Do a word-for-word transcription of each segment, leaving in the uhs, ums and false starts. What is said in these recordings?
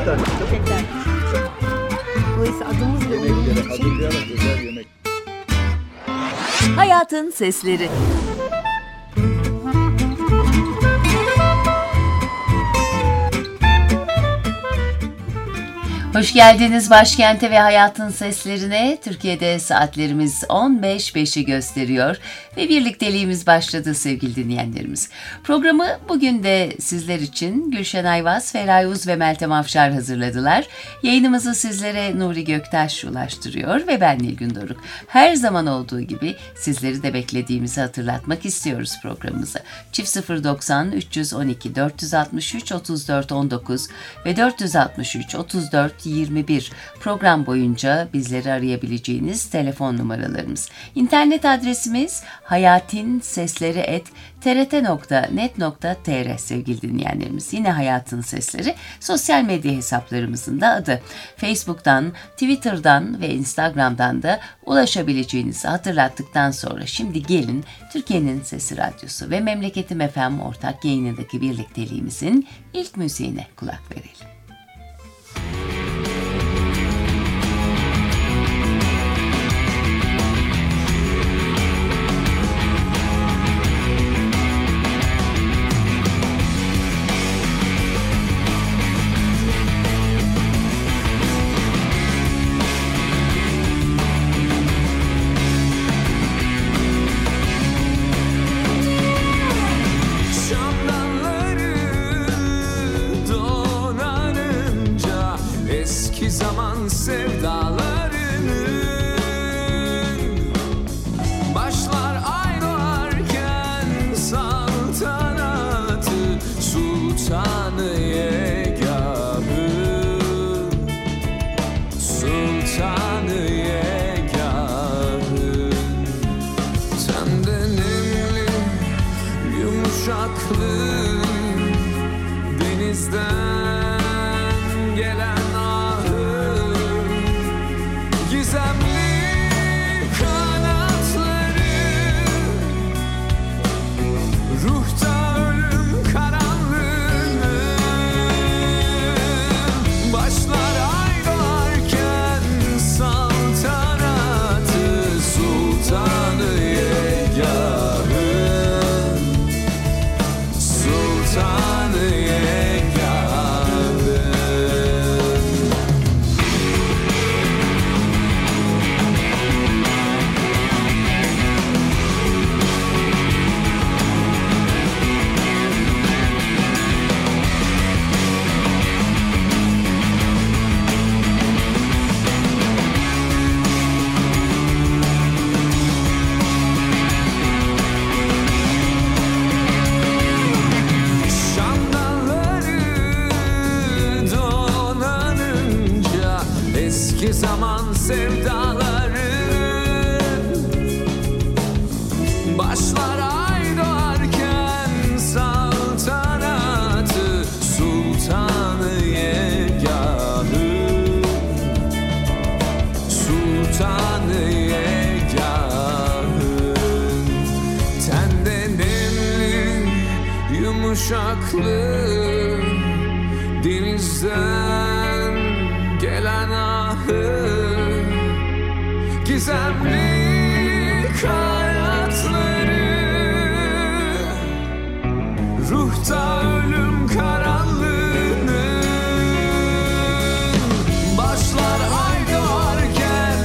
tane. Tekrar. Dolayısıyla adımız bile Yemekleri uyumlu için. hazırlayarak özel yemek. Hayatın Sesleri. Hoş geldiniz başkente ve hayatın seslerine. Türkiye'de saatlerimiz on beş beşi gösteriyor ve birlikteliğimiz başladı sevgili dinleyenlerimiz. Programı bugün de sizler için Gülşen Ayvaz, Feray Uz ve Meltem Afşar hazırladılar. Yayınımızı sizlere Nuri Göktaş ulaştırıyor ve ben Nilgün Doruk. Her zaman olduğu gibi sizleri de beklediğimizi hatırlatmak istiyoruz programımıza. Çift sıfır doksan üç on iki dört altı üç otuz dört on dokuz ve dört altı üç otuz dört yirmi bir program boyunca bizleri arayabileceğiniz telefon numaralarımız. İnternet adresimiz hayatinsesleri et t r t nokta net nokta t r sevgili dinleyenlerimiz. Yine Hayatın Sesleri sosyal medya hesaplarımızın da adı. Facebook'tan, Twitter'dan ve Instagram'dan da ulaşabileceğinizi hatırlattıktan sonra şimdi gelin Türkiye'nin Sesi Radyosu ve Memleketim F M ortak yayınındaki birlikteliğimizin ilk müziğine kulak verelim. Yumuşaklı denizden gelen ahı, gizemli hayatları, ruhta ölüm karanlığının başlar ay doğarken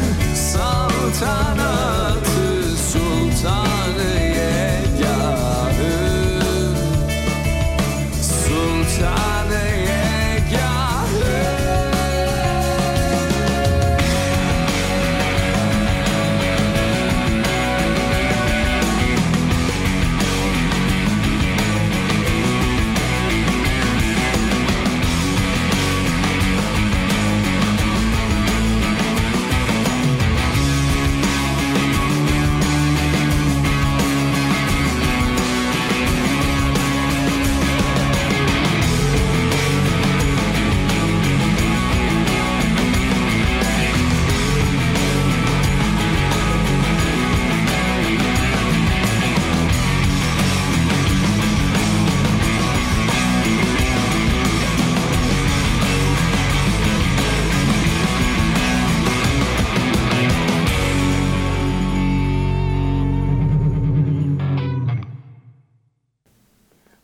saltanatı sultanı yegâhı.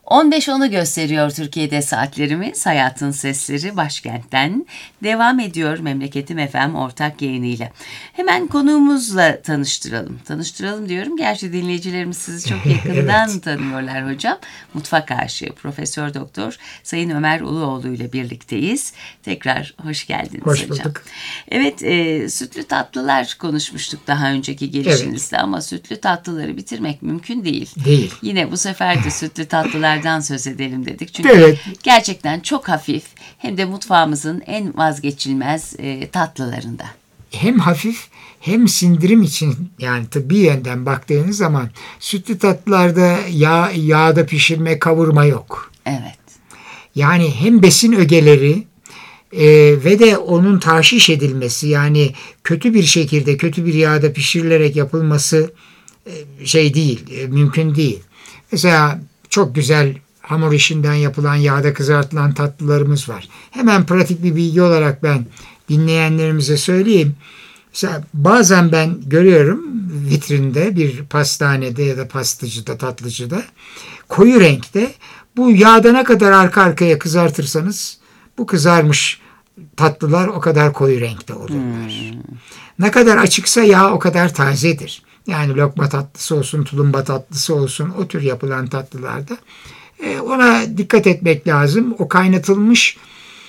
on beş onu gösteriyor Türkiye'de saatlerimiz. Hayatın Sesleri başkentten devam ediyor Memleketim F M ortak yayınıyla. Hemen konuğumuzla tanıştıralım. Tanıştıralım diyorum. Gerçi dinleyicilerimiz sizi çok yakından evet. tanıyorlar hocam. Mutfak aşığı Profesör Doktor Sayın Ömer Uluoğlu ile birlikteyiz. Tekrar hoş geldiniz hoş hocam. Bulduk. Evet, e, sütlü tatlılar konuşmuştuk daha önceki gelişinizde evet. ama sütlü tatlıları bitirmek mümkün değil. Değil. Yine bu sefer de sütlü tatlılardan söz edelim dedik. Çünkü evet. gerçekten çok hafif hem de mutfağımızın en vazgeçilmez e, tatlılarında. Hem hafif hem sindirim için, yani tıbbi yönden baktığınız zaman sütlü tatlılarda yağ, yağda pişirme, kavurma yok. Evet. Yani hem besin ögeleri e, ve de onun tahşiş edilmesi, yani kötü bir şekilde kötü bir yağda pişirilerek yapılması e, şey değil, e, mümkün değil. Mesela çok güzel hamur işinden yapılan, yağda kızartılan tatlılarımız var. Hemen pratik bir bilgi olarak ben dinleyenlerimize söyleyeyim. Mesela bazen ben görüyorum vitrinde bir pastanede ya da pastacıda, tatlıcıda koyu renkte, bu yağda ne kadar arka arkaya kızartırsanız bu kızarmış tatlılar o kadar koyu renkte olurlar. Hmm. Ne kadar açıksa yağ o kadar tazedir. Yani lokma tatlısı olsun, tulumba tatlısı olsun, o tür yapılan tatlılarda e, ona dikkat etmek lazım. O kaynatılmış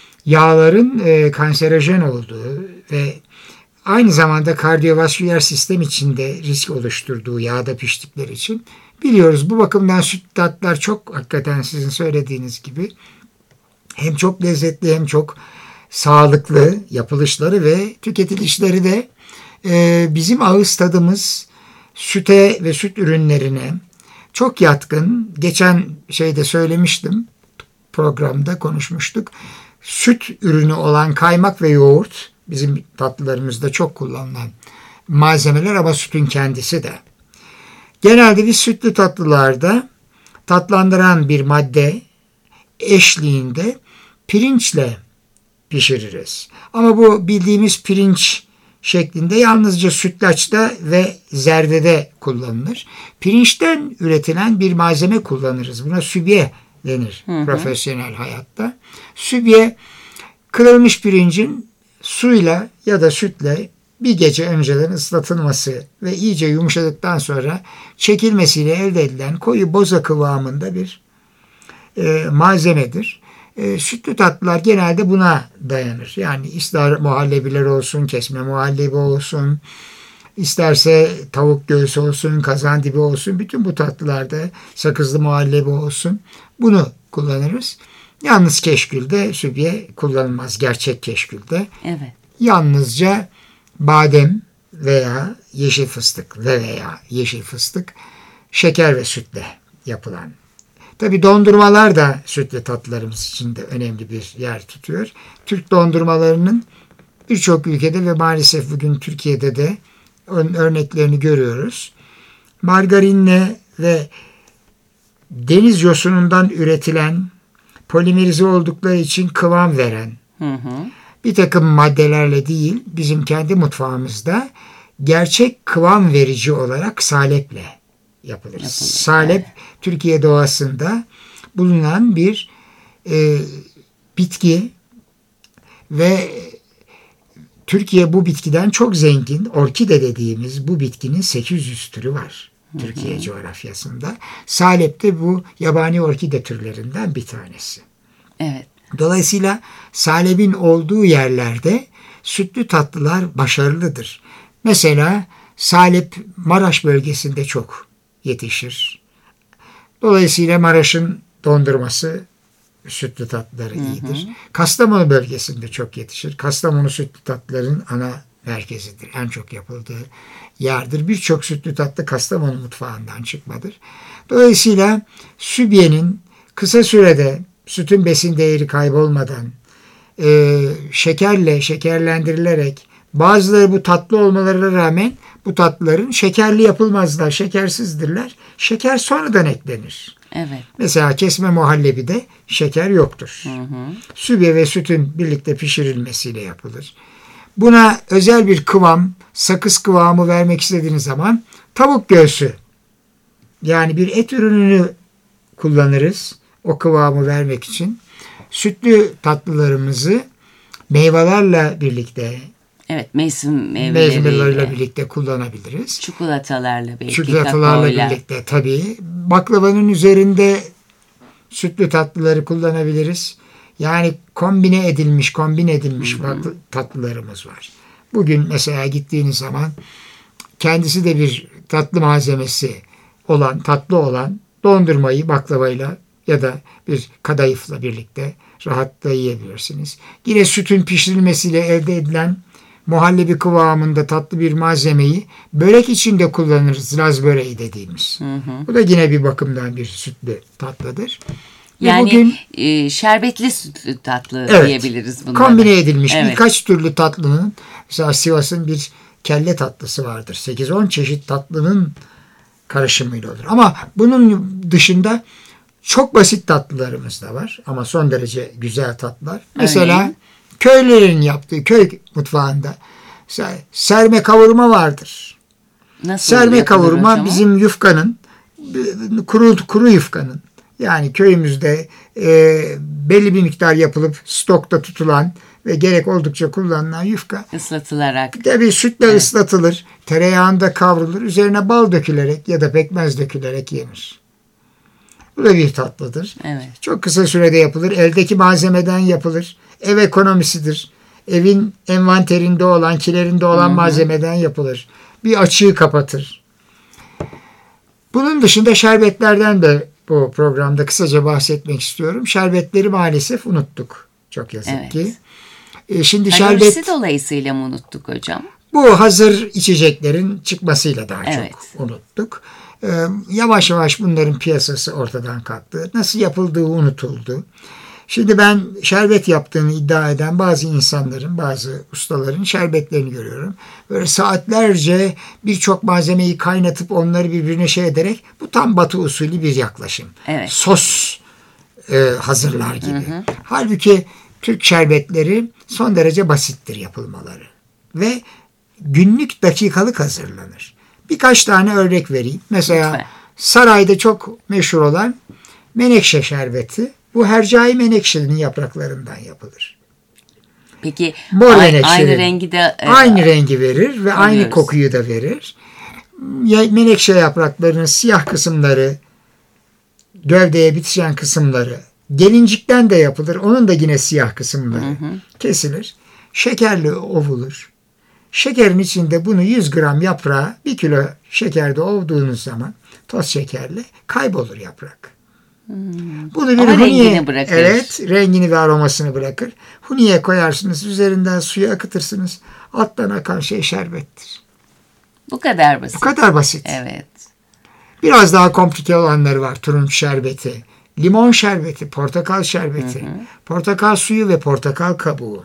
yağların e, kanserojen olduğu ve aynı zamanda kardiyovasküler sistem içinde risk oluşturduğu yağda piştikleri için biliyoruz. Bu bakımdan sütlü tatlılar çok, hakikaten sizin söylediğiniz gibi hem çok lezzetli hem çok sağlıklı yapılışları ve tüketilişleri de e, bizim ağız tadımız süte ve süt ürünlerine çok yatkın. Geçen şeyde söylemiştim, programda konuşmuştuk. Süt ürünü olan kaymak ve yoğurt bizim tatlılarımızda çok kullanılan malzemeler ama sütün kendisi de. Genelde biz sütlü tatlılarda tatlandıran bir madde eşliğinde pirinçle pişiririz. Ama bu bildiğimiz pirinç şeklinde yalnızca sütlaçta ve zerdede kullanılır. Pirinçten üretilen bir malzeme kullanırız. Buna sübye denir hı hı. profesyonel hayatta. Sübye, kırılmış pirincin suyla ya da sütle bir gece önceden ıslatılması ve iyice yumuşadıktan sonra çekilmesiyle elde edilen koyu boza kıvamında bir e, malzemedir. E, sütlü tatlılar genelde buna dayanır. Yani ister muhallebiler olsun, kesme muhallebi olsun, isterse tavuk göğsü olsun, kazandibi olsun, bütün bu tatlılarda sakızlı muhallebi olsun, bunu kullanırız. Yalnız keşkülde sübye kullanılmaz, gerçek keşkülde. Evet. Yalnızca badem veya yeşil fıstık ve veya yeşil fıstık, şeker ve sütle yapılan. Tabii dondurmalar da sütlü tatlılarımız için de önemli bir yer tutuyor. Türk dondurmalarının birçok ülkede ve maalesef bugün Türkiye'de de örneklerini görüyoruz. Margarinle ve deniz yosunundan üretilen, polimerize oldukları için kıvam veren, hı hı. bir takım maddelerle değil, bizim kendi mutfağımızda gerçek kıvam verici olarak saleple yapılır. Yapılır. Salep, Türkiye doğasında bulunan bir e, bitki ve Türkiye bu bitkiden çok zengin. Orkide dediğimiz bu bitkinin sekiz yüz türü var hı hı. Türkiye coğrafyasında. Salep de bu yabani orkide türlerinden bir tanesi. Evet. Dolayısıyla salebin olduğu yerlerde sütlü tatlılar başarılıdır. Mesela salep Maraş bölgesinde çok yetişir. Dolayısıyla Maraş'ın dondurması, sütlü tatlıları iyidir. Hı hı. Kastamonu bölgesinde çok yetişir. Kastamonu sütlü tatlıların ana merkezidir. En çok yapıldığı yerdir. Birçok sütlü tatlı Kastamonu mutfağından çıkmadır. Dolayısıyla sübyenin kısa sürede sütün besin değeri kaybolmadan e, şekerle şekerlendirilerek, bazıları bu tatlı olmalarına rağmen bu tatlıların şekerli yapılmazlar, şekersizdirler. Şeker sonradan eklenir. Evet. Mesela kesme muhallebide şeker yoktur. Hı hı. Sübye ve sütün birlikte pişirilmesiyle yapılır. Buna özel bir kıvam, sakız kıvamı vermek istediğiniz zaman tavuk göğsü, yani bir et ürününü kullanırız. o kıvamı vermek için sütlü tatlılarımızı meyvelerle birlikte, Evet, mevsim meyveleriyle, meyvelerle birlikte kullanabiliriz. çikolatalarla belki, Çikolatalarla kakaoyla. birlikte tabii. Baklavanın üzerinde sütlü tatlıları kullanabiliriz. Yani kombine edilmiş, kombin edilmiş farklı tatlılarımız var. Bugün mesela gittiğiniz zaman kendisi de bir tatlı malzemesi olan, tatlı olan dondurmayı baklavayla ya da bir kadayıfla birlikte rahatlıkla yiyebilirsiniz. Yine sütün pişirilmesiyle elde edilen muhallebi kıvamında tatlı bir malzemeyi börek içinde kullanırız. Laz böreği dediğimiz. Hı hı. Bu da yine bir bakımdan bir sütlü tatlıdır. Ve Yani bugün e, şerbetli sütlü tatlı Evet, diyebiliriz bunlara. kombine edilmiş Evet. birkaç türlü tatlının, mesela Sivas'ın bir kelle tatlısı vardır. sekiz on çeşit tatlının karışımıyla olur. Ama bunun dışında çok basit tatlılarımız da var. Ama son derece güzel tatlılar. Mesela Örneğin? köylerin yaptığı, köy mutfağında mesela serme kavurma vardır. Nasıl Serme yapılır kavurma hocam o? bizim yufkanın, kuru, kuru yufkanın, yani köyümüzde e, belli bir miktar yapılıp stokta tutulan ve gerek oldukça kullanılan yufka Islatılarak. tabii sütle ıslatılır, tereyağında kavrulur, üzerine bal dökülerek ya da pekmez dökülerek yenir. Bu da bir tatlıdır. Evet. Çok kısa sürede yapılır, eldeki malzemeden yapılır. Ev ekonomisidir. Evin envanterinde olan, kilerinde olan malzemeden yapılır. Bir açığı kapatır. Bunun dışında şerbetlerden de bu programda kısaca bahsetmek istiyorum. Şerbetleri maalesef unuttuk. Çok yazık Evet. ki. E, şimdi Kalorisi şerbet, dolayısıyla mı unuttuk hocam? bu hazır içeceklerin çıkmasıyla daha Evet. çok unuttuk. E, yavaş yavaş bunların piyasası ortadan kalktı. Nasıl yapıldığı unutuldu. Şimdi ben şerbet yaptığını iddia eden bazı insanların, bazı ustaların şerbetlerini görüyorum. Böyle saatlerce birçok malzemeyi kaynatıp onları birbirine şey ederek, bu tam Batı usulü bir yaklaşım. Evet. Sos e, hazırlar gibi. Halbuki Türk şerbetleri son derece basittir yapılmaları. Ve günlük dakikalık hazırlanır. Birkaç tane örnek vereyim. Mesela Lütfen. sarayda çok meşhur olan menekşe şerbeti. Bu hercai menekşenin yapraklarından yapılır. Peki Mor ay- menekşenin aynı rengi de e, aynı rengi verir ve aynı alıyoruz. kokuyu da verir. Ya- Menekşe yapraklarının siyah kısımları, gövdeye bitişen kısımları gelincikten de yapılır. Onun da yine siyah kısımları kesilir. Şekerli ovulur. Şekerin içinde bunu yüz gram yaprağı bir kilo şekerde ovduğunuz zaman toz şekerle kaybolur yaprak. Bunu bir Ama huniye, rengini bırakır. evet, rengini ve aromasını bırakır. Huniye koyarsınız, üzerinden suyu akıtırsınız. Alttan akan şey şerbettir. Bu kadar basit. Bu kadar basit. Evet. Biraz daha komplike olanları var. Turunç şerbeti, limon şerbeti, portakal şerbeti, portakal suyu ve portakal kabuğu.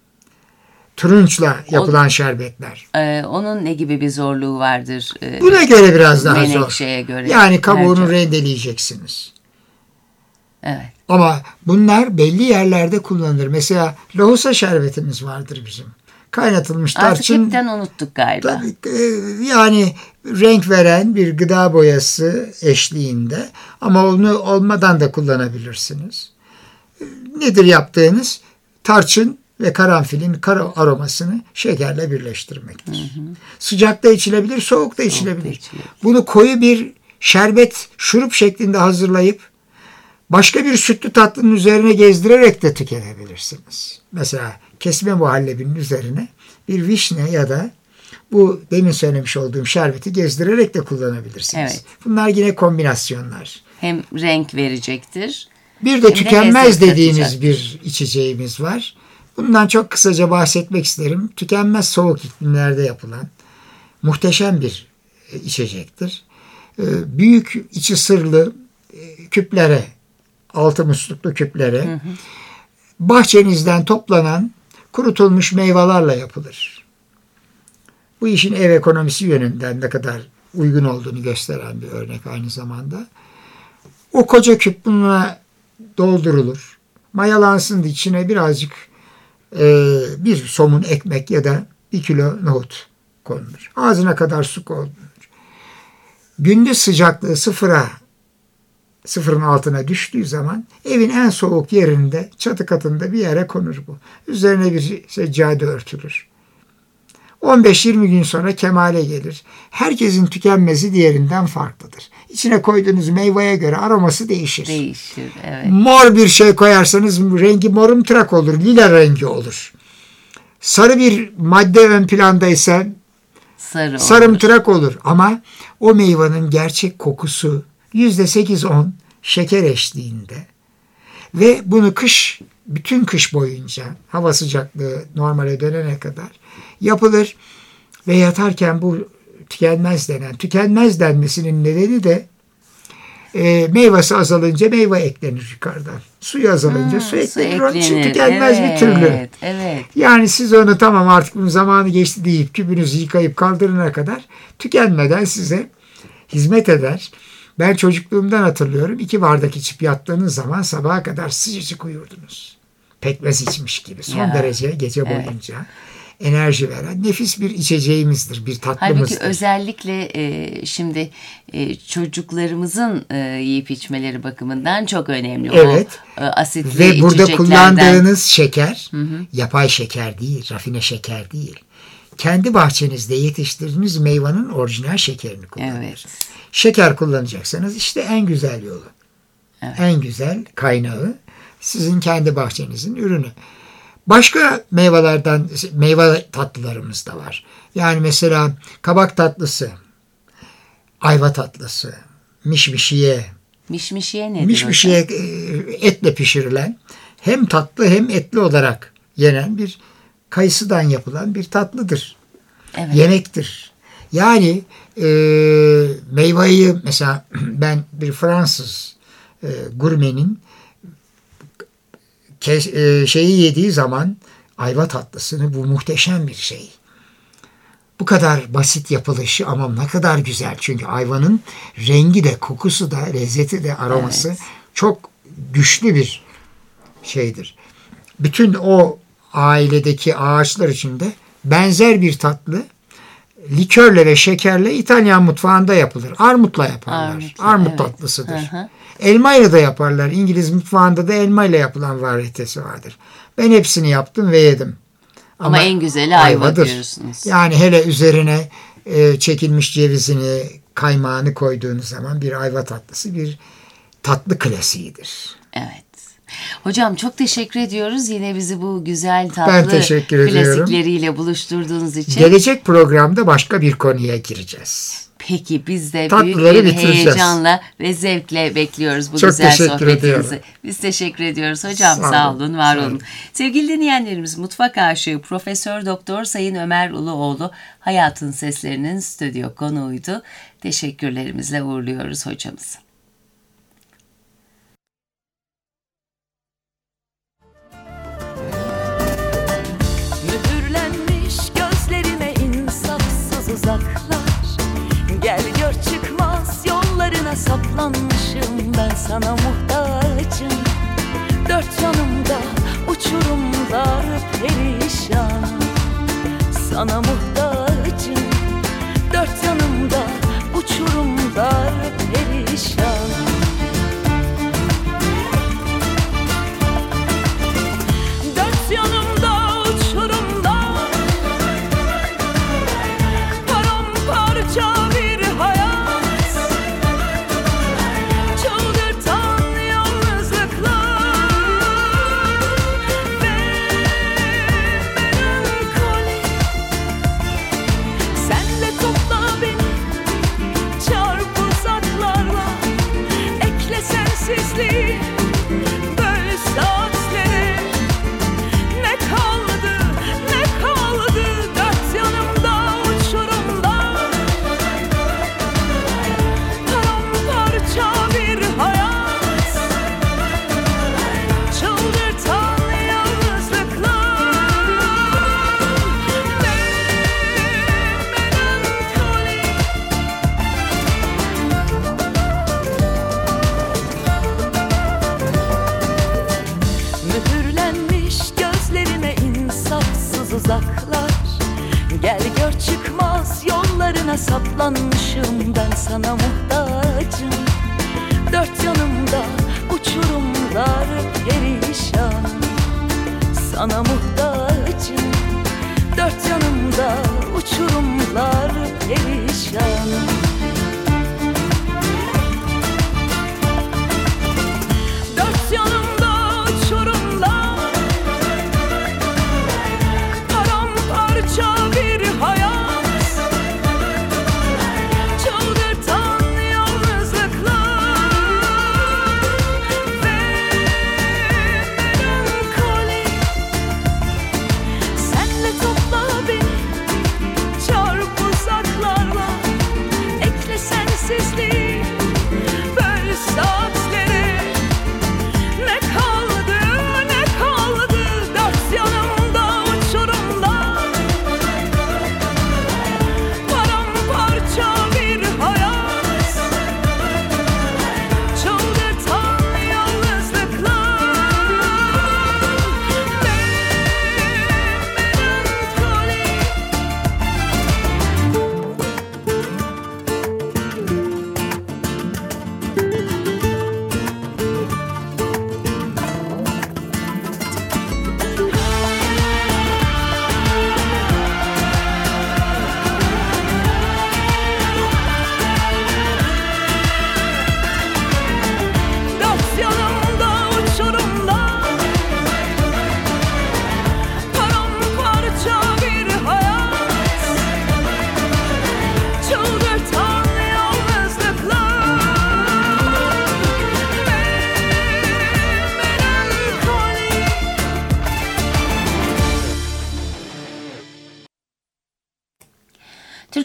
Turunçla yapılan şerbetler. E, onun ne gibi bir zorluğu vardır? E, Buna göre biraz daha zor. menekşeye göre. Yani kabuğunu Mercan. rendeleyeceksiniz. Evet. Ama bunlar belli yerlerde kullanılır. Mesela lohusa şerbetimiz vardır bizim. Kaynatılmış Artık tarçın. hepten unuttuk galiba. Tabii, e, yani renk veren bir gıda boyası eşliğinde, ama onu olmadan da kullanabilirsiniz. E, Nedir yaptığınız? Tarçın ve karanfilin kara aromasını şekerle birleştirmektir. Sıcakta içilebilir, soğukta içilebilir. içilebilir. Bunu koyu bir şerbet, şurup şeklinde hazırlayıp başka bir sütlü tatlının üzerine gezdirerek de tüketebilirsiniz. Mesela kesme muhallebinin üzerine bir vişne ya da bu demin söylemiş olduğum şerbeti gezdirerek de kullanabilirsiniz. Evet. Bunlar yine kombinasyonlar. Hem renk verecektir. Bir de Hem de tükenmez lezzet dediğimiz katacak. bir içeceğimiz var. Bundan çok kısaca bahsetmek isterim. Tükenmez soğuk iklimlerde yapılan muhteşem bir e, içecektir. E, Büyük içi sırlı e, küplere, altı musluklu küplere bahçenizden toplanan kurutulmuş meyvelerle yapılır. Bu işin ev ekonomisi yönünden ne kadar uygun olduğunu gösteren bir örnek aynı zamanda. O koca küp bununla doldurulur. Mayalansın diye içine birazcık e, bir somun ekmek ya da bir kilo nohut konulur. Ağzına kadar su konulur. Gündüz sıcaklığı sıfıra sıfırın altına düştüğü zaman evin en soğuk yerinde, çatı katında bir yere konur bu. Üzerine bir seccade örtülür. on beş yirmi gün sonra kemale gelir. Herkesin tükenmezi diğerinden farklıdır. İçine koyduğunuz meyveye göre aroması değişir. Değişir, evet. Mor bir şey koyarsanız rengi morumtırak olur, lila rengi olur. Sarı bir madde ön plandaysa Sarı sarımtırak olur. olur. Ama o meyvanın gerçek kokusu yüzde sekiz on şeker eşliğinde ve bunu kış, bütün kış boyunca hava sıcaklığı normale dönene kadar yapılır ve yatarken bu tükenmez denen, tükenmez denmesinin nedeni de e, meyvesi azalınca meyve eklenir yukarıdan. Suyu azalınca Hmm, su eklenir. su Onun için eklenir. tükenmez Evet, bir türlü. evet. Yani siz onu tamam artık bunun zamanı geçti deyip kübünüzü yıkayıp kaldırana kadar tükenmeden size hizmet eder. Ben çocukluğumdan hatırlıyorum. iki bardak içip yattığınız zaman sabaha kadar sıcacık uyurdunuz. Pekmez içmiş gibi. Son Ya, derece gece evet. boyunca enerji veren nefis bir içeceğimizdir, bir tatlımızdır. Halbuki özellikle e, şimdi e, çocuklarımızın e, yiyip içmeleri bakımından çok önemli. Evet. O, e, asitli Ve burada içeceklerden. kullandığınız şeker, hı hı. yapay şeker değil, rafine şeker değil. Kendi bahçenizde yetiştirdiğiniz meyvanın orijinal şekerini kullanır. Evet. Şeker kullanacaksanız işte en güzel yolu. Evet. En güzel kaynağı sizin kendi bahçenizin ürünü. Başka meyvelerden, meyve tatlılarımız da var. Yani mesela kabak tatlısı, ayva tatlısı, mişmişiye. Mişmişiye nedir Mişmişiye hocam? etle pişirilen, hem tatlı hem etli olarak yenen bir kayısıdan yapılan bir tatlıdır. Evet. Yemektir. Yani e, meyveyi mesela ben bir Fransız e, gurmenin Kes, e, şeyi yediği zaman ayva tatlısını, bu muhteşem bir şey. Bu kadar basit yapılışı ama ne kadar güzel. Çünkü ayvanın rengi de, kokusu da, lezzeti de, aroması evet. çok güçlü bir şeydir. Bütün o ailedeki ağaçlar içinde benzer bir tatlı likörle ve şekerle İtalyan mutfağında yapılır. Armutla yaparlar. Armutla, Armut evet. tatlısıdır. Hı hı. Elmayla da yaparlar. İngiliz mutfağında da elmayla yapılan varyetesi vardır. Ben hepsini yaptım ve yedim. Ama, Ama en güzeli ayva ayvadır. diyorsunuz. Yani hele üzerine e, çekilmiş cevizini, kaymağını koyduğunuz zaman bir ayva tatlısı bir tatlı klasiğidir. Evet. Hocam çok teşekkür ediyoruz. Yine bizi bu güzel tatlı Ben teşekkür ediyorum. klasikleriyle buluşturduğunuz için. Gelecek programda başka bir konuya gireceğiz. Peki biz de Tatlıları büyük bir bitireceğiz. heyecanla ve zevkle bekliyoruz bu Çok güzel teşekkür sohbetinizi. ediyorum. Biz teşekkür ediyoruz hocam. Sağ Sağ, olun, olun, var sağ olun. olun. Sevgili dinleyenlerimiz, mutfak aşığı Profesör Doktor Sayın Ömer Uluoğlu Hayatın Seslerinin stüdyo konuğuydu. Teşekkürlerimizle uğurluyoruz hocamızı. Mühürlenmiş gözlerime insafsız uzaklar. Gel gör çıkmaz yollarına saplanmışım. Ben sana muhtacım. Dört yanımda uçurumlar perişan. Sana muhtacım. Dört yanımda uçurumlar perişan. Dört yanımda uçurumlar, paramparça bir hayat, çıldırtan yalnızlıklar ve melankoli. Sen de topla beni çarp uzaklarla, ekle sensizliği, böl saatleri. Ne kaldı, ne kaldı dört yanımda uçurumlar, paramparça bir hayat, çıldırtan yalnızlıklar ve melankoli. Mühürlenmiş gözlerime insafsız uzaklar. Gel gör çıkmaz yollarına saplanmışım. Ben sana muhtacım. Dört yanım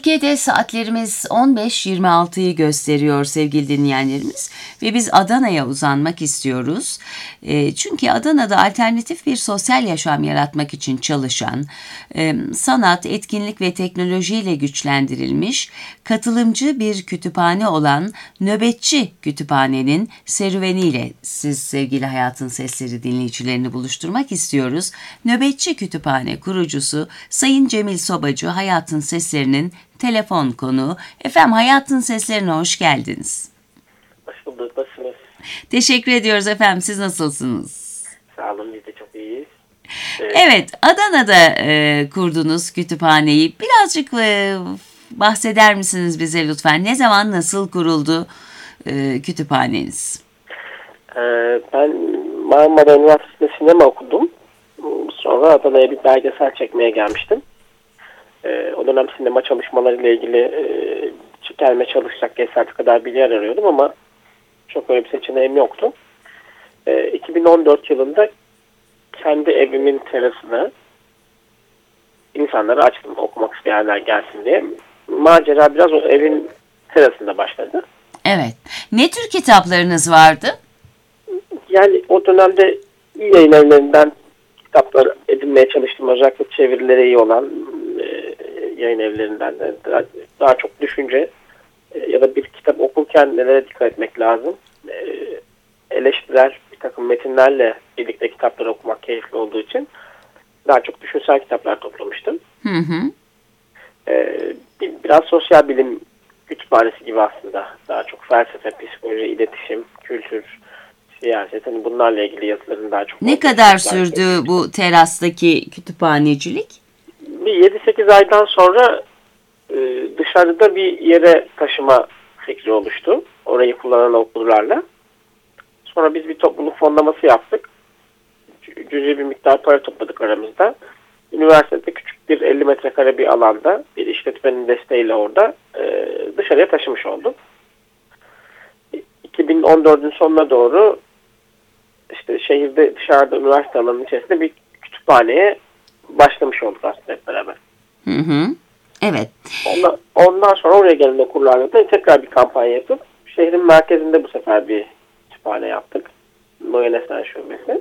Türkiye'de saatlerimiz on beş yirmi altıyı gösteriyor sevgili dinleyenlerimiz ve biz Adana'ya uzanmak istiyoruz. E, çünkü Adana'da alternatif bir sosyal yaşam yaratmak için çalışan, e, sanat, etkinlik ve teknolojiyle güçlendirilmiş, katılımcı bir kütüphane olan Nöbetçi Kütüphane'nin serüveniyle siz sevgili Hayatın Sesleri dinleyicilerini buluşturmak istiyoruz. Nöbetçi Kütüphane kurucusu Sayın Cemil Sobacı Hayatın Seslerinin telefon konuğu. Efendim Hayatın Seslerine hoş geldiniz. Hoş bulduk. Nasılsınız? Teşekkür ediyoruz efendim. Siz nasılsınız? Sağ olun. Biz de çok iyiyiz. Ee, Evet, Adana'da e, kurdunuz kütüphaneyi. Birazcık e, bahseder misiniz bize lütfen? Ne zaman, nasıl kuruldu e, kütüphaneniz? e, ben Marmara Üniversitesi'nde sinema okudum. Sonra Adana'ya bir belgesel çekmeye gelmiştim. E, o dönem sinema çalışmalarıyla ilgili e, gelme çalışacak cesaret kadar bir yer arıyordum ama çok öyle bir seçeneğim yoktu. E, iki bin on dört yılında kendi evimin terasına insanları açtım, okumak isteyenler gelsin diye. Macera biraz o evin terasında başladı. Evet. Ne tür kitaplarınız vardı? Yani o dönemde iyi yayın evlerinden kitaplar edinmeye çalıştım. Özellikle çevirileri iyi olan e, yayın evlerinden de daha, daha çok düşünce e, ya da bir kitap okurken nelere dikkat etmek lazım. E, eleştirel bir takım metinlerle birlikte kitapları okumak keyifli olduğu için daha çok düşünsel kitaplar toplamıştım. Hı hı. E, bir, biraz sosyal bilim kütüphanesi gibi aslında. Daha çok felsefe, psikoloji, iletişim, kültür, siyaset, hani bunlarla ilgili yazıların daha çok... Ne kadar sürdü bu terastaki kütüphanecilik? Bir yedi sekiz aydan sonra e, dışarıda bir yere taşıma fikri oluştu. Orayı kullanan okullarla. Sonra biz bir topluluk fonlaması yaptık. Cüzi bir miktar para topladık aramızda. Üniversitede küçük bir elli metrekare bir alanda bir işletmenin desteğiyle orada e, dışarıya taşımış olduk. iki bin on dördün sonuna doğru işte şehirde dışarıda üniversite alanının içerisinde bir kütüphaneye başlamış olduk aslında hep beraber. Hı hı. Evet. Ondan, ondan sonra oraya gelen okullarla da tekrar bir kampanya yapıp şehrin merkezinde bu sefer bir kütüphane yaptık. Noyan Esen Şubesi.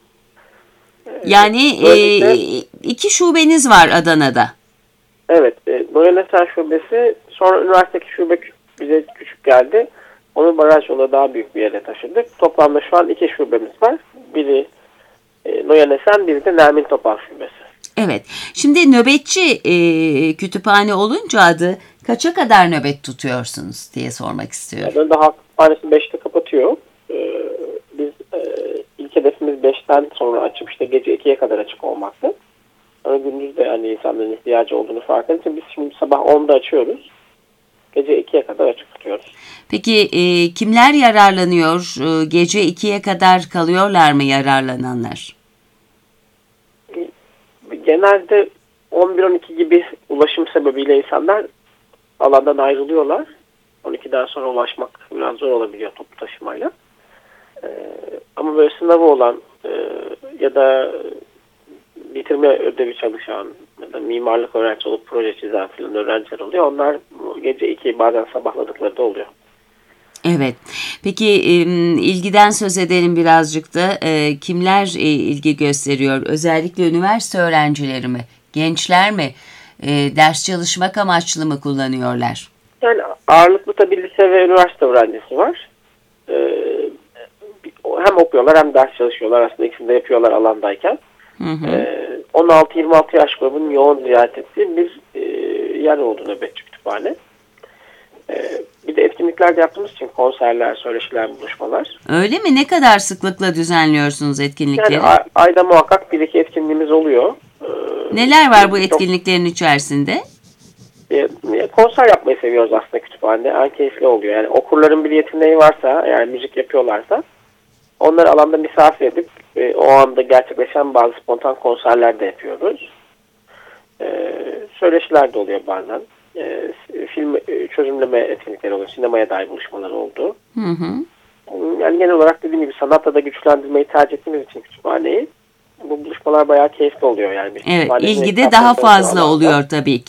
Yani Böylelikle, e, iki şubeniz var Adana'da. evet. E, Noyan Esen Şubesi, sonra üniversitedeki şube bize küçük geldi. Onu baraj yoluna daha büyük bir yere taşıdık. Toplamda şu an iki şubemiz var. Biri e, Noyan Esen, biri de Nermin Topal Şubesi. Evet. Şimdi nöbetçi e, kütüphane olunca adı kaça kadar nöbet tutuyorsunuz diye sormak istiyorum. Yani daha kütüphanesi beşte kapatıyor. Ee, biz e, ilk hedefimiz beşten sonra açıp işte gece ikiye kadar açık olmaktı. Sonra gündüz de yani insanların ihtiyacı olduğunu fark edince biz şimdi sabah onda açıyoruz. Gece ikiye kadar açık tutuyoruz. Peki e, kimler yararlanıyor? E, gece ikiye kadar kalıyorlar mı yararlananlar? Genelde on bir on iki gibi ulaşım sebebiyle insanlar alandan ayrılıyorlar. on ikiden sonra ulaşmak biraz zor olabiliyor toplu taşımayla. Ee, ama böyle sınavı olan e, ya da bitirme ödevi çalışan ya da mimarlık öğrencisi olup proje çizen falan öğrenciler oluyor. Onlar gece iki, bazen sabahladıkları da oluyor. Evet. Peki e, ilgiden söz edelim birazcık da. E, kimler e, ilgi gösteriyor? Özellikle üniversite öğrencileri mi? Gençler mi? E, ders çalışmak amaçlı mı kullanıyorlar? Yani ağırlıklı tabii lise ve üniversite öğrencisi var. Ee, hem okuyorlar hem ders çalışıyorlar. Aslında ikisini de yapıyorlar alandayken. Hı hı. Ee, on altı yirmi altı yaş grubunun yoğun ziyaret ettiği bir e, yer oldu nöbetçi kütüphane. Ee, bir de etkinlikler de yaptığımız için konserler, söyleşiler, buluşmalar. Öyle mi? Ne kadar sıklıkla düzenliyorsunuz etkinlikleri? Yani a- ayda muhakkak bir iki etkinliğimiz oluyor. Ee, Neler var bu çok- etkinliklerin içerisinde? E, konser yapmayı seviyoruz aslında kütüphanede. En keyifli oluyor. Yani okurların bir yeteneği varsa, yani müzik yapıyorlarsa onları alanda misafir edip e, o anda gerçekleşen bazı spontan konserler de yapıyoruz. E, söyleşiler de oluyor bazen. E, film e, çözümleme etkinlikleri oluyor. Sinemaya dair buluşmalar oldu. Hı hı. Yani genel olarak dediğim gibi sanatla da güçlendirmeyi tercih ettiğimiz için kütüphaneyi, bu buluşmalar bayağı keyifli oluyor. Yani Evet, kütüphanenin ilgi de etrafında daha olduğu fazla alanda. oluyor tabii ki.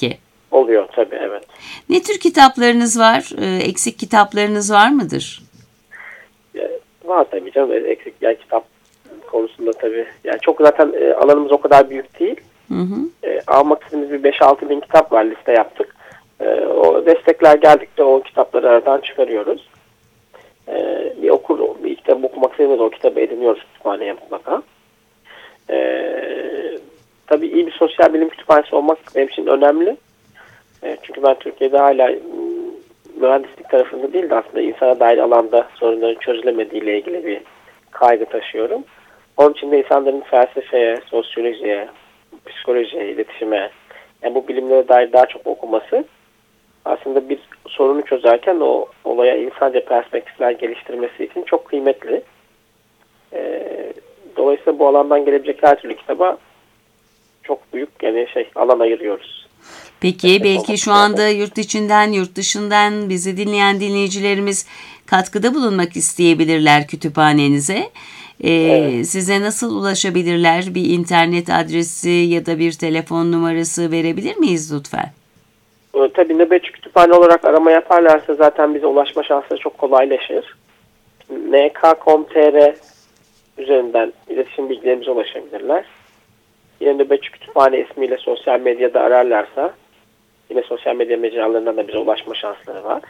Oluyor tabii, evet. Ne tür kitaplarınız var? Ee, eksik kitaplarınız var mıdır? E, var tabii canım, eksik yani kitap konusunda tabii. Yani çok zaten e, alanımız o kadar büyük değil. Hı hı. E, almak istediğimiz bir beş altı bin kitap var, liste yaptık. E, o destekler geldikçe o kitapları aradan çıkarıyoruz. E, bir okur, bir kitap okumak istediğimizde o kitabı ediniyoruz kütüphaneye mutlaka. E, tabii iyi bir sosyal bilim kütüphanesi olmak benim için önemli. E, çünkü ben Türkiye'de hala m, mühendislik tarafında değil de aslında insana dair alanda sorunların çözülemediği ile ilgili bir kaygı taşıyorum. Onun için de insanların felsefeye, sosyolojiye, psikolojiye, iletişime, yani bu bilimlere dair daha çok okuması aslında bir sorunu çözerken o olaya insanca perspektifler geliştirmesi için çok kıymetli. E, dolayısıyla bu alandan gelebilecek her türlü kitaba çok büyük yani şey alan ayırıyoruz. Peki belki şu anda yurt içinden, yurt dışından bizi dinleyen dinleyicilerimiz katkıda bulunmak isteyebilirler kütüphanenize. Ee, evet. Size nasıl ulaşabilirler? Bir internet adresi ya da bir telefon numarası verebilir miyiz lütfen? Ee, tabii nöbetçi kütüphane olarak arama yaparlarsa zaten bize ulaşma şansları çok kolaylaşır. n k nokta com nokta t r üzerinden iletişim bilgilerimize ulaşabilirler. Yine nöbetçi kütüphane ismiyle sosyal medyada ararlarsa yine sosyal medya mecralarından da bize ulaşma şansları var.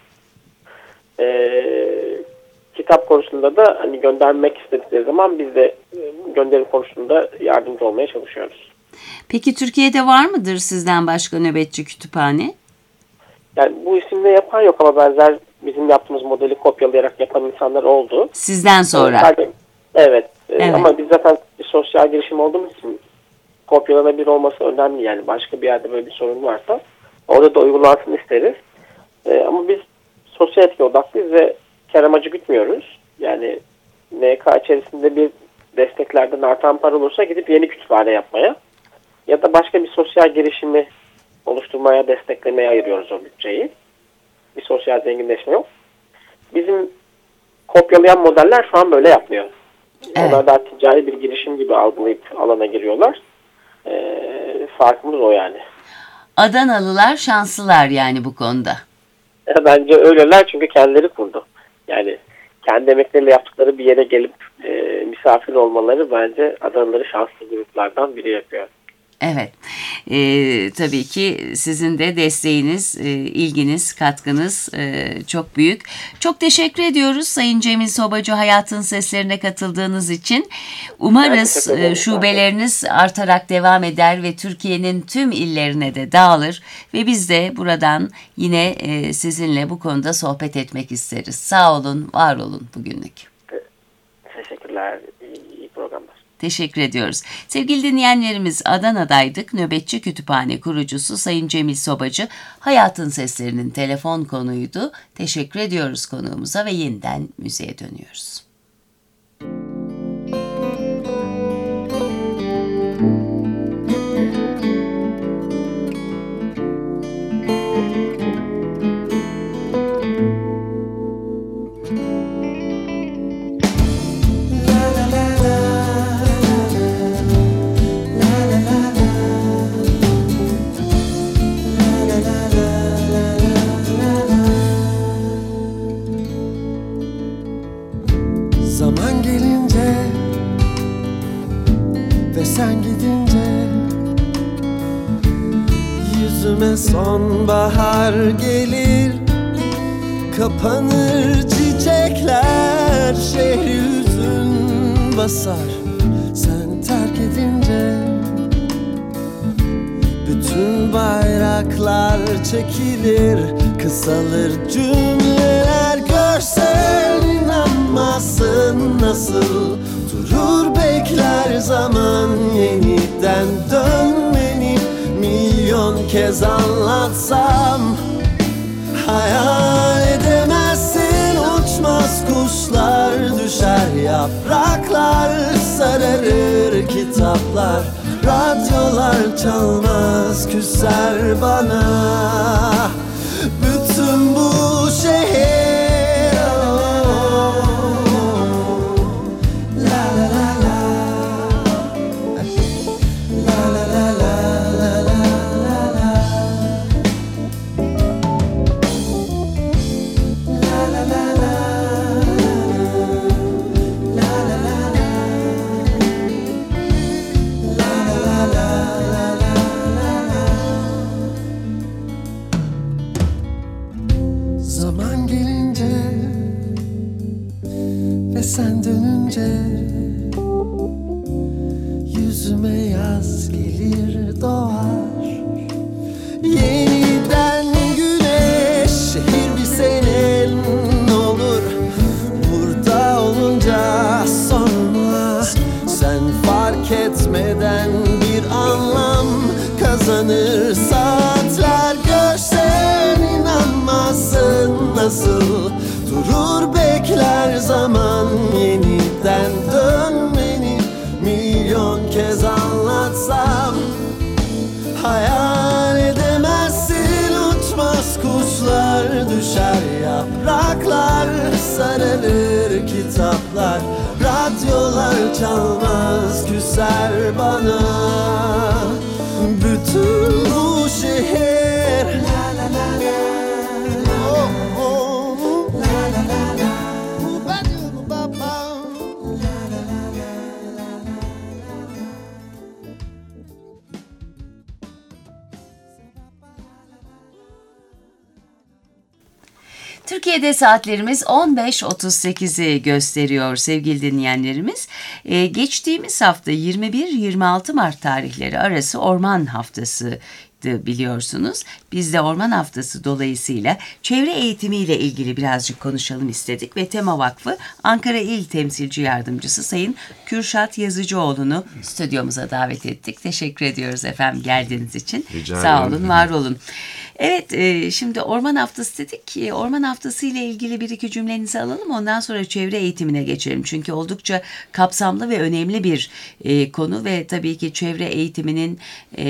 Ee, kitap konusunda da hani göndermek istedikleri zaman biz de gönderim konusunda yardımcı olmaya çalışıyoruz. Peki Türkiye'de var mıdır sizden başka nöbetçi kütüphane? Yani bu isimle yapan yok ama benzer bizim yaptığımız modeli kopyalayarak yapan insanlar oldu. Sizden sonra? Evet. Evet. Evet. Ama biz zaten bir sosyal girişim olduğumuz için kopyalanabilir olması önemli. Yani başka bir yerde böyle bir sorun varsa orada da uygulansın isteriz. Ee, ama biz sosyal etki odaklıyız ve kar amacı gütmüyoruz. Yani N K içerisinde bir desteklerden artan para olursa gidip yeni kütüphane yapmaya ya da başka bir sosyal girişimi oluşturmaya, desteklemeye ayırıyoruz o bütçeyi. Bir sosyal zenginleşme yok. Bizim kopyalayan modeller şu an böyle yapmıyor. Evet. Onlar daha ticari bir girişim gibi algılayıp alana giriyorlar. Ee, farkımız o yani. Adanalılar şanslılar yani bu konuda. Bence öyleler çünkü kendileri kurdu. Yani kendi emekleriyle yaptıkları bir yere gelip e, misafir olmaları bence Adanalıları şanslı gruplardan biri yapıyor. Evet, ee, tabii ki sizin de desteğiniz, e, ilginiz, katkınız e, çok büyük. Çok teşekkür ediyoruz Sayın Cemil Sobacı Hayatın Seslerine katıldığınız için. Umarız e, şubeleriniz artarak devam eder ve Türkiye'nin tüm illerine de dağılır ve biz de buradan yine e, sizinle bu konuda sohbet etmek isteriz. Sağ olun, var olun bugünlük. Teşekkürler, iyi, iyi programlar. Teşekkür ediyoruz. Sevgili dinleyenlerimiz, Adana'daydık. Nöbetçi Kütüphane kurucusu Sayın Cemil Sobacı Hayatın Seslerinin telefon konuydu. Teşekkür ediyoruz konuğumuza ve yeniden müziğe dönüyoruz. Zaman gelince ve sen gidince yüzüme sonbahar gelir. Kapanır çiçekler, şehri hüzün basar. Sen terk edince bütün bayraklar çekilir. Kısalır cümleler, görsen inanmazsın nasıl durur bekler zaman. Yeniden dönmeni milyon kez anlatsam hayal edemezsin. Uçmaz kuşlar, düşer yapraklar, sararır kitaplar, radyolar çalmaz, küser bana bütün bu şehir. Ve sen dönünce yüzüme yaz gelir doğar. Yeniden güneş, şehir bir senin olur. Burada olunca sonra sen fark etmeden bir anlam kazanır. Saatler görsen inanmazsın nasıl durur bekler zaman. Yeniden dönmeni milyon kez anlatsam hayal edemezsin. Uçmaz kuşlar, düşer yapraklar, sararır kitaplar, radyolar çalmaz küser bana. Bütün bu şehir la la la la, oh, oh, la la la la, bu badu bu baba, la la la la la la. Türkiye'de saatlerimiz on beş otuz sekizi gösteriyor sevgili dinleyenlerimiz. Ee, geçtiğimiz hafta yirmi bir yirmi altı Mart tarihleri arası Orman Haftası biliyorsunuz. Biz de Orman Haftası dolayısıyla çevre eğitimiyle ilgili birazcık konuşalım istedik ve Tema Vakfı Ankara İl Temsilci Yardımcısı Sayın Kürşat Yazıcıoğlu'nu stüdyomuza davet ettik. Teşekkür ediyoruz efendim geldiğiniz için. Rica Sağ ederim. olun, var olun. Evet, e, şimdi Orman Haftası dedik ki Orman Haftası ile ilgili bir iki cümlenizi alalım. Ondan sonra çevre eğitimine geçelim. Çünkü oldukça kapsamlı ve önemli bir e, konu ve tabii ki çevre eğitiminin e,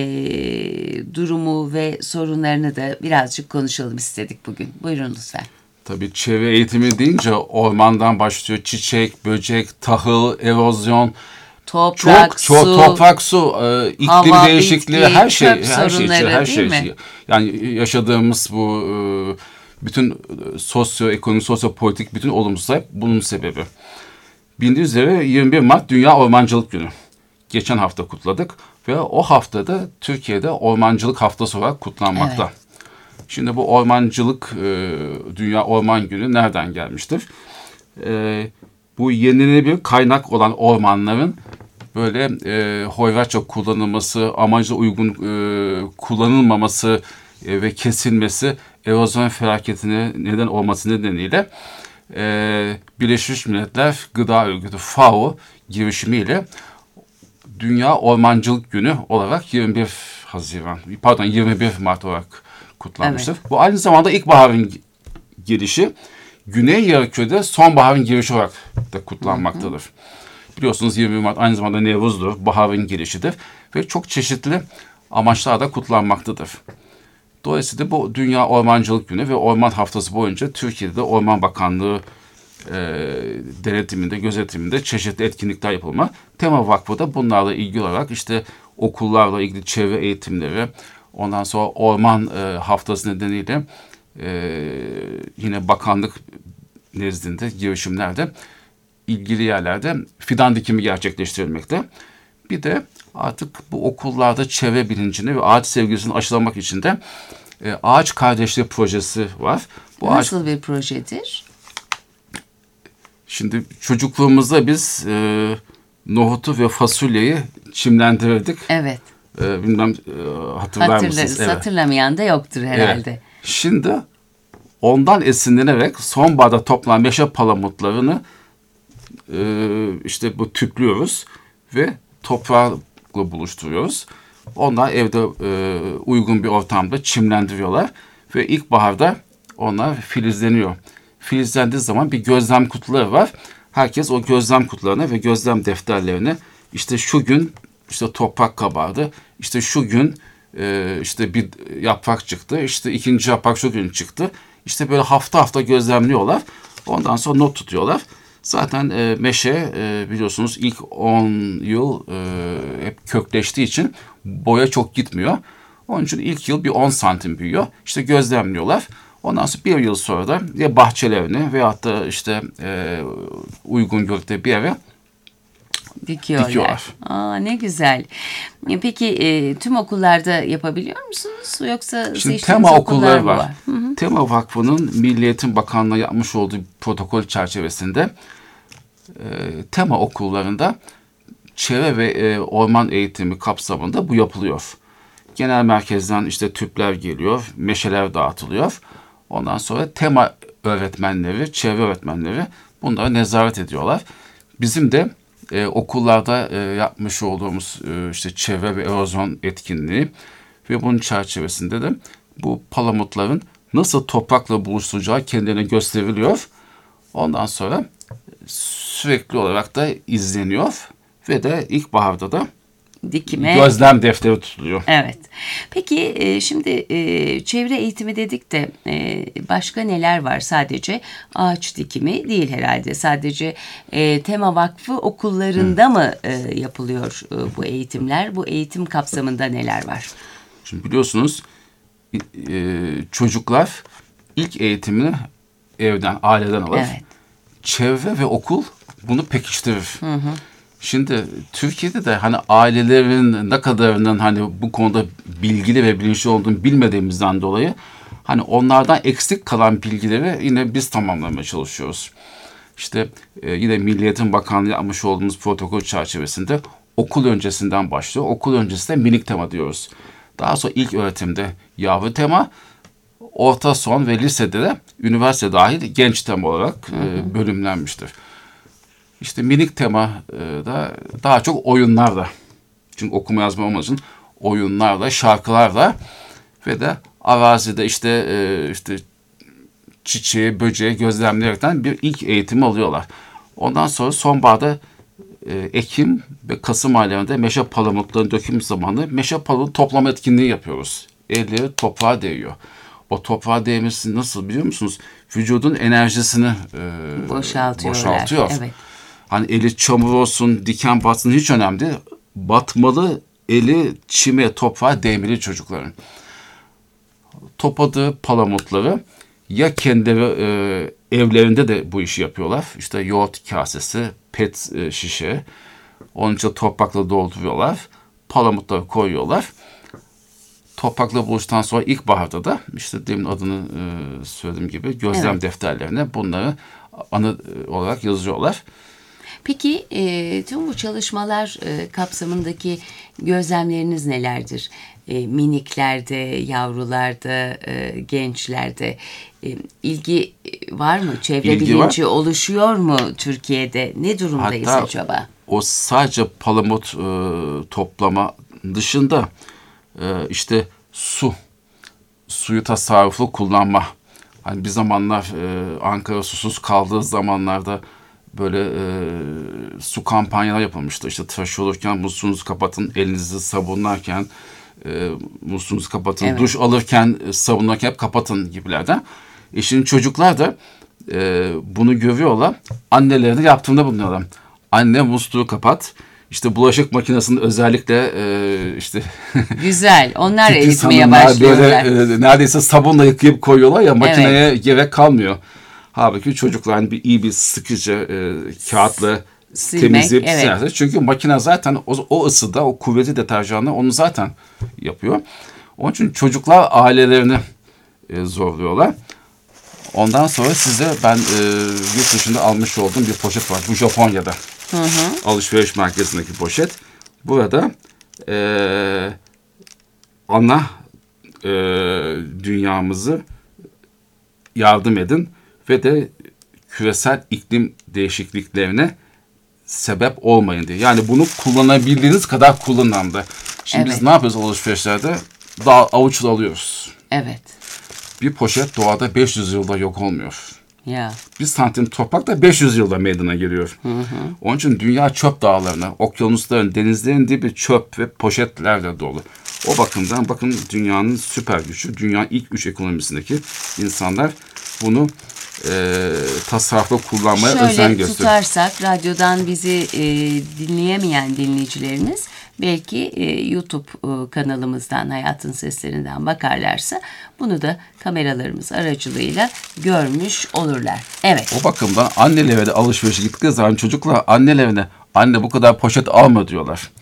durumu ve sorunlarını da birazcık konuşalım istedik bugün. Buyurun lütfen. Tabii çevre eğitimi deyince ormandan başlıyor. Çiçek, böcek, tahıl, erozyon, Toprak, çok çok su, toprak, su, e, iklim hava, değişikliği, bitki, her şey, çöp her şey, sorunları, her değil şey. mi? Yani yaşadığımız bu e, bütün sosyoekonomik, sosyopolitik bütün olumsuzluk bunun sebebi. Bildiğiniz üzere yirmi bir Mart Dünya Ormancılık Günü. Geçen hafta kutladık ve o haftada Türkiye'de Ormancılık Haftası olarak kutlanmakta. Evet. Şimdi bu ormancılık, e, Dünya Orman Günü nereden gelmiştir? E, bu yenilenebilir kaynak olan ormanların böyle e, hoyratça kullanılması, amaca uygun e, kullanılmaması e, ve kesilmesi erozyon felaketine neden olması nedeniyle e, Birleşmiş Milletler Gıda Örgütü F A O girişimiyle Dünya Ormancılık Günü olarak yirmi bir Haziran, pardon yirmi bir Mart olarak kutlanmıştır. Evet. Bu aynı zamanda ilkbaharın girişi, Güney Yarımküre'de sonbaharın girişi olarak da kutlanmaktadır. Hı hı. Biliyorsunuz yirmi bir Mart aynı zamanda Nevruz'dur, baharın girişidir ve çok çeşitli amaçlarda kutlanmaktadır. Dolayısıyla bu Dünya Ormancılık Günü ve Orman Haftası boyunca Türkiye'de Orman Bakanlığı e, denetiminde, gözetiminde çeşitli etkinlikler yapılma. Tema Vakfı da bunlarla ilgili olarak işte okullarla ilgili çevre eğitimleri, ondan sonra Orman e, Haftası nedeniyle e, yine bakanlık nezdinde girişimlerde ilgili yerlerde fidan dikimi gerçekleştirilmekte. Bir de artık bu okullarda çevre bilincini ve ağaç sevgisini aşılamak için de e, Ağaç Kardeşliği projesi var. Bu Nasıl ağaç... bir projedir? Şimdi çocukluğumuzda biz e, nohutu ve fasulyeyi çimlendirirdik. Evet. E, bilmem e, hatırlar Hatırlarız. mısınız? Evet. Hatırlamayan da yoktur herhalde. Evet. Şimdi ondan esinlenerek sonbaharda toplanan meşe palamutlarını e, işte bu tüplüyoruz ve toprakla buluşturuyoruz. Onlar evde e, uygun bir ortamda çimlendiriyorlar ve ilkbaharda onlar filizleniyor. Filizlendiği zaman bir gözlem kutuları var. Herkes o gözlem kutularına ve gözlem defterlerine işte şu gün işte toprak kabardı, işte şu gün e, işte bir yaprak çıktı, işte ikinci yaprak şu gün çıktı. İşte böyle hafta hafta gözlemliyorlar. Ondan sonra not tutuyorlar. Zaten e, meşe e, biliyorsunuz ilk on yıl e, hep kökleştiği için boya çok gitmiyor. Onun için ilk yıl bir on santim büyüyor. İşte gözlemliyorlar. Ondan sonra bir yıl sonra da ya bahçelerine veyahut da işte e, uygun gördükleri bir eve dikiyorlar. dikiyorlar. Aa, ne güzel. Peki e, tüm okullarda yapabiliyor musunuz? Yoksa Şimdi seçtiğiniz Tema okullar okulları mı var. var? Hı hı. Tema Vakfı'nın Milli Eğitim Bakanlığı yapmış olduğu protokol çerçevesinde e, tema okullarında çevre ve e, orman eğitimi kapsamında bu yapılıyor. Genel merkezden işte tüpler geliyor, meşeler dağıtılıyor. Ondan sonra tema öğretmenleri, çevre öğretmenleri bunlara nezaret ediyorlar. Bizim de e, okullarda e, yapmış olduğumuz e, işte çevre ve erozyon etkinliği ve bunun çerçevesinde de bu palamutların nasıl toprakla buluşturacağı kendine gösteriliyor. Ondan sonra sürekli olarak da izleniyor ve de ilkbaharda da Dikime. gözlem defteri tutuluyor. Evet. Peki e, şimdi e, çevre eğitimi dedik de e, başka neler var? Sadece ağaç dikimi değil herhalde. Sadece e, Tema Vakfı okullarında Hı. mı e, yapılıyor e, bu eğitimler? Bu eğitim kapsamında neler var? Şimdi biliyorsunuz e, çocuklar ilk eğitimini evden, aileden alır. Evet. Çevre ve okul bunu pekiştirir. Hı hı. Şimdi Türkiye'de de hani ailelerin ne kadarının hani bu konuda bilgili ve bilinçli olduğunu bilmediğimizden dolayı hani onlardan eksik kalan bilgileri yine biz tamamlamaya çalışıyoruz. İşte e, yine Milli Eğitim Bakanlığı yapmış olduğumuz protokol çerçevesinde okul öncesinden başlıyor. Okul öncesinde minik tema diyoruz. Daha sonra ilk öğretimde yavru tema, orta son ve lisede de üniversite dahil genç tema olarak e, bölümlenmiştir. İşte minik tema da daha çok oyunlarla. Çünkü okuma yazma olmadığı için oyunlarla, şarkılarla ve de arazide işte işte çiçeği, böceği gözlemleyerekten bir ilk eğitimi alıyorlar. Ondan sonra sonbaharda Ekim ve Kasım aylarında meşe palamutlarının döküm zamanı meşe palamut toplama etkinliği yapıyoruz. Elleri toprağa değiyor. O toprağa değmesi nasıl biliyor musunuz? Vücudun enerjisini e, boşaltıyor. Evet. Hani eli çamur olsun, diken batsın hiç önemli değil. Batmalı, eli çime, toprağa değmeli çocukların. Topladığı palamutları ya kendileri e, evlerinde de bu işi yapıyorlar. İşte yoğurt kasesi, pet e, şişe, onun için toprakla dolduruyorlar. Palamutları koyuyorlar. Toprakla buluştuktan sonra ilkbaharda da işte demin adını e, söylediğim gibi gözlem evet. defterlerine bunları anı e, olarak yazıyorlar. Peki e, tüm bu çalışmalar e, kapsamındaki gözlemleriniz nelerdir? E, miniklerde, yavrularda, e, gençlerde e, ilgi var mı? Çevre İlgi bilinci var. Oluşuyor mu Türkiye'de? Ne durumdayız Hatta acaba? O sadece palamut e, toplama dışında e, işte su, suyu tasarruflu kullanma. Hani bir zamanlar e, Ankara susuz kaldığı zamanlarda böyle e, su kampanyaları yapılmıştı. İşte tıraş olurken musluğunuzu kapatın, elinizi sabunlarken e, musluğunuzu kapatın, evet. duş alırken e, sabunlarken hep kapatın gibilerden. E şimdi çocuklar da e, bunu görüyorlar. Annelerine yaptığında bulunuyorlar. Anne musluğu kapat. İşte bulaşık makinesinin özellikle e, işte güzel. Onlar eğitmeye başlıyorlar. Böyle e, neredeyse sabunla yıkayıp koyuyorlar ya makineye evet. gerek kalmıyor. Halbuki çocuklar hani bir iyi bir sıkıcı e, kağıtla silmek, temizleyip evet. silerse. Çünkü makine zaten o, o ısıda, o kuvvetli deterjanla onu zaten yapıyor. Onun için çocuklar ailelerini e, zorluyorlar. Ondan sonra size ben e, yurt dışında almış olduğum bir poşet var. Bu Japonya'da. Hı hı. Alışveriş merkezindeki poşet. Burada e, ana e, dünyamızı yardım edin ve de küresel iklim değişikliklerine sebep olmayın diye. Yani bunu kullanabildiğiniz kadar kullanın da. Şimdi evet. biz ne yapıyoruz alışverişlerde? Daha avuçla alıyoruz. Evet. Bir poşet doğada beş yüz yılda yok olmuyor. Ya. Bir santim toprak da beş yüz yılda meydana geliyor. Hı hı. Onun için dünya çöp dağlarına, okyanusların, denizlerin dibi çöp ve poşetlerle dolu. O bakımdan bakın dünyanın süper gücü, dünyanın ilk üç ekonomisindeki insanlar bunu e, tasarruflu kullanmaya Şöyle özen gösteriyor. Şöyle tutarsak radyodan bizi e, dinleyemeyen dinleyicilerimiz belki e, YouTube e, kanalımızdan, Hayatın Seslerinden bakarlarsa bunu da kameralarımız aracılığıyla görmüş olurlar. Evet. O bakımdan annelere de alışverişe gittikleri zaman çocuklar annelerine anne bu kadar poşet alma diyorlar.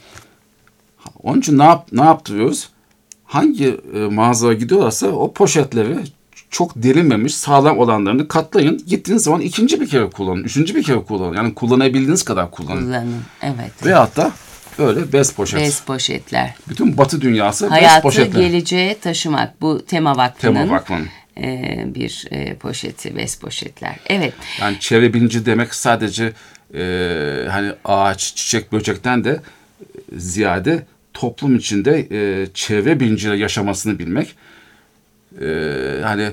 Onun için ne, yap, ne yaptırıyoruz? Hangi e, mağazaya gidiyorlarsa o poşetleri çok delinmemiş sağlam olanlarını katlayın. Gittiğiniz zaman ikinci bir kere kullanın. Üçüncü bir kere kullanın. Yani kullanabildiğiniz kadar kullanın. Kullanın. Evet. Veyahut da böyle bez poşet. Bez poşetler. Bütün Batı dünyası bez Hayatı poşetler. geleceğe taşımak. Bu Tema Vakfı'nın Tema Vakfı'nın. e, bir e, poşeti, bez poşetler. Evet. Yani çevre bilinci demek sadece e, hani ağaç, çiçek, böcekten de ziyade toplum içinde e, çevre bilinciyle yaşamasını bilmek. E, hani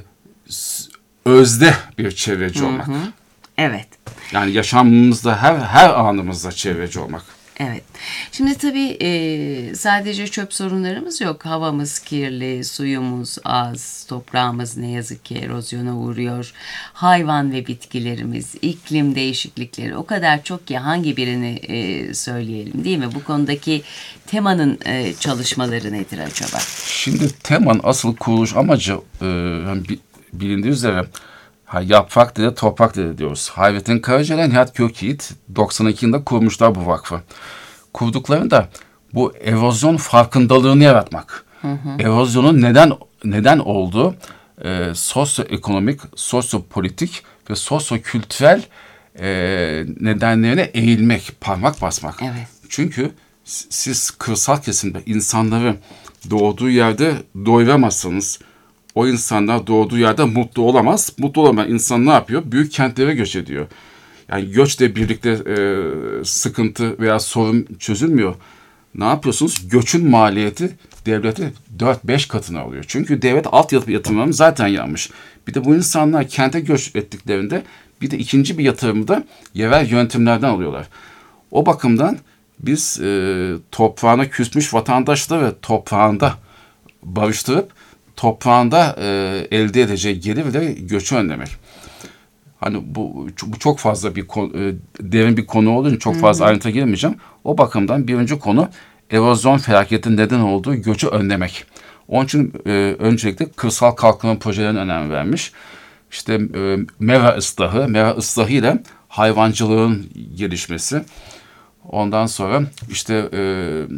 özde bir çevreci olmak. Evet. Yani yaşamımızda her her anımızda çevreci olmak. Evet. Şimdi tabii e, sadece çöp sorunlarımız yok. Havamız kirli, suyumuz az, toprağımız ne yazık ki erozyona uğruyor. Hayvan ve bitkilerimiz, iklim değişiklikleri o kadar çok ki hangi birini e, söyleyelim değil mi? Bu konudaki Tema'nın e, çalışmaları nedir acaba? Şimdi Tema'nın asıl kuruluş amacı e, yani bilindiği üzere ha, yaprak dede, toprak dede diyoruz. Hayrettin Karaca ile Nihat Kökyiğit doksan iki yılında kurmuşlar bu vakfı. Kurduklarında bu erozyon farkındalığını yaratmak. Hı hı. Erozyonun neden neden olduğu e, sosyoekonomik, sosyopolitik ve sosyokültürel e, nedenlerine eğilmek, parmak basmak. Evet. Çünkü siz kırsal kesimde insanları doğduğu yerde doyuramazsanız, o insanlar doğduğu yerde mutlu olamaz. Mutlu olamayan insan ne yapıyor? Büyük kentlere göç ediyor. Yani göçle birlikte e, sıkıntı veya sorun çözülmüyor. Ne yapıyorsunuz? Göçün maliyeti devlete dört beş katına alıyor. Çünkü devlet altyapı yatırımlarını zaten yapmış. Bir de bu insanlar kente göç ettiklerinde bir de ikinci bir yatırımı da yerel yönetimlerden alıyorlar. O bakımdan biz e, toprağına küsmüş vatandaşları ve toprağında barıştırıp toprağında e, elde edeceği gelir ve göçü önlemek. Hani bu, bu çok fazla bir konu, e, derin bir konu olduğu için çok fazla ayrıntıya girmeyeceğim. O bakımdan birinci konu erozyon felaketinin neden olduğu göçü önlemek. Onun için e, öncelikle kırsal kalkınma projelerine önem vermiş. İşte e, mera ıslahı, mera ıslahı ile hayvancılığın gelişmesi. Ondan sonra işte e,